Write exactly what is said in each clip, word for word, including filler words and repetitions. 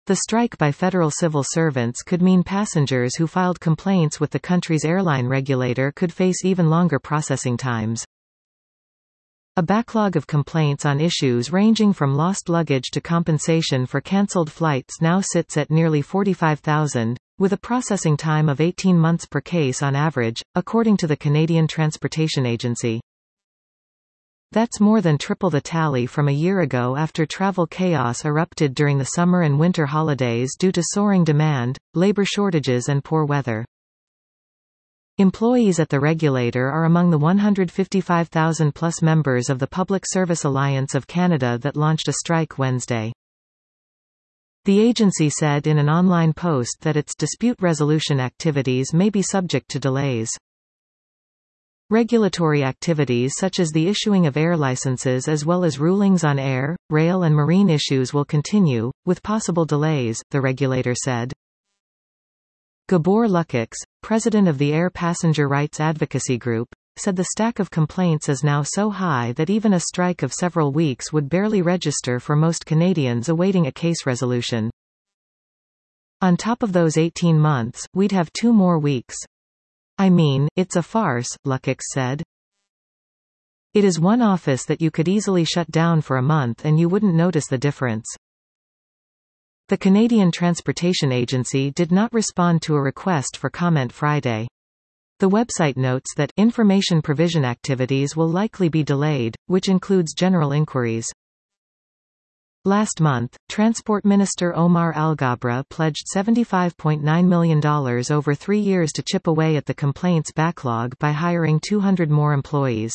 The strike by federal civil servants could mean passengers who filed complaints with the country's airline regulator could face even longer processing times. A backlog of complaints on issues ranging from lost luggage to compensation for cancelled flights now sits at nearly forty-five thousand, with a processing time of eighteen months per case on average, according to the Canadian Transportation Agency. That's more than triple the tally from a year ago after travel chaos erupted during the summer and winter holidays due to soaring demand, labor shortages and poor weather. Employees at the regulator are among the one hundred fifty-five thousand plus members of the Public Service Alliance of Canada that launched a strike Wednesday. The agency said in an online post that its dispute resolution activities may be subject to delays. Regulatory activities such as the issuing of air licenses as well as rulings on air, rail and marine issues will continue, with possible delays, the regulator said. Gabor Lukacs, president of the Air Passenger Rights Advocacy Group, said the stack of complaints is now so high that even a strike of several weeks would barely register for most Canadians awaiting a case resolution. On top of those eighteen months, we'd have two more weeks. I mean, it's a farce, Lukacs said. It is one office that you could easily shut down for a month and you wouldn't notice the difference. The Canadian Transportation Agency did not respond to a request for comment Friday. The website notes that information provision activities will likely be delayed, which includes general inquiries. Last month, Transport Minister Omar Alghabra pledged seventy-five point nine million dollars over three years to chip away at the complaints backlog by hiring two hundred more employees.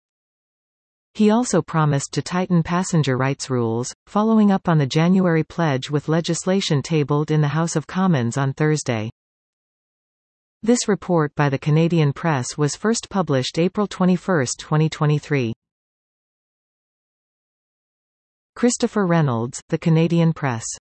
He also promised to tighten passenger rights rules, following up on the January pledge with legislation tabled in the House of Commons on Thursday. This report by the Canadian Press was first published April twenty-first, twenty twenty-three. Christopher Reynolds, The Canadian Press.